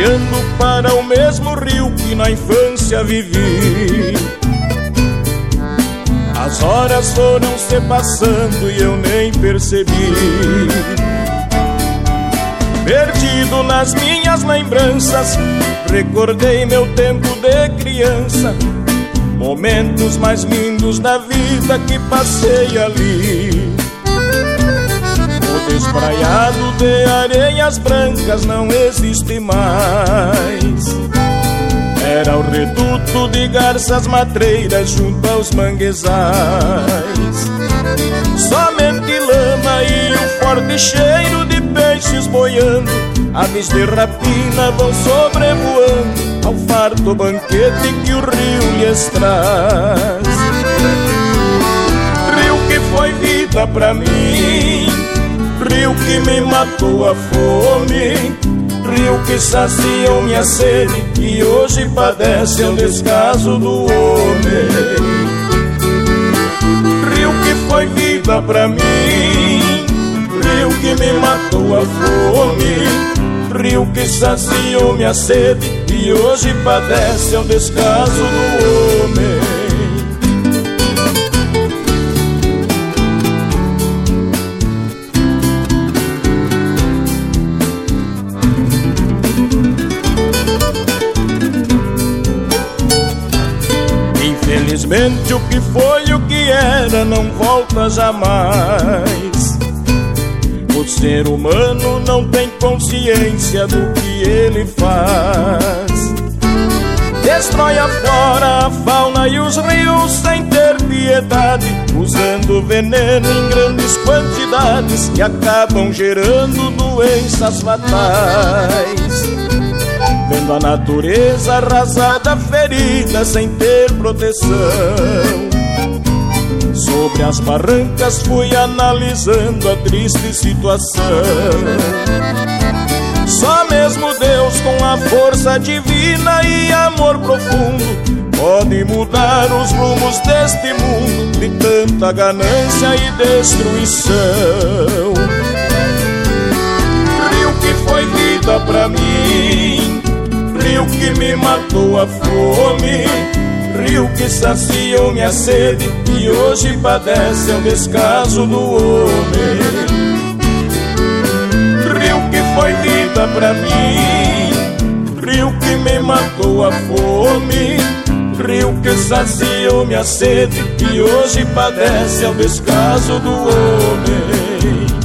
olhando para o mesmo rio que na infância vivi. As horas foram se passando e eu nem percebi. Perdido nas minhas lembranças, recordei meu tempo de criança, momentos mais lindos da vida que passei ali. O despraiado de areias brancas não existe mais. Era o reduto de garças matreiras junto aos manguezais. Somente lama e o forte cheiro de peixes boiando, aves de rapina vão sobrevoando ao farto banquete que o rio lhes traz. Rio que foi vida pra mim, rio que me matou a fome, rio que saciou minha sede e hoje padece o descaso do homem. Rio que foi vida pra mim, rio que me matou a fome, rio que saciou minha sede e hoje padece o descaso do homem. Infelizmente o que foi e o que era não volta jamais. O ser humano não tem consciência do que ele faz. Destrói a flora, a fauna e os rios sem ter piedade, usando veneno em grandes quantidades que acabam gerando doenças fatais. Vendo a natureza arrasada, ferida, sem ter proteção, sobre as barrancas fui analisando a triste situação. Só mesmo Deus, com a força divina e amor profundo, pode mudar os rumos deste mundo de tanta ganância e destruição. Rio que foi vida pra mim, rio que me matou a fome, rio que saciou minha sede e hoje padece o descaso do homem. Rio que foi vida pra mim, rio que me matou a fome, rio que saciou minha sede e hoje padece o descaso do homem.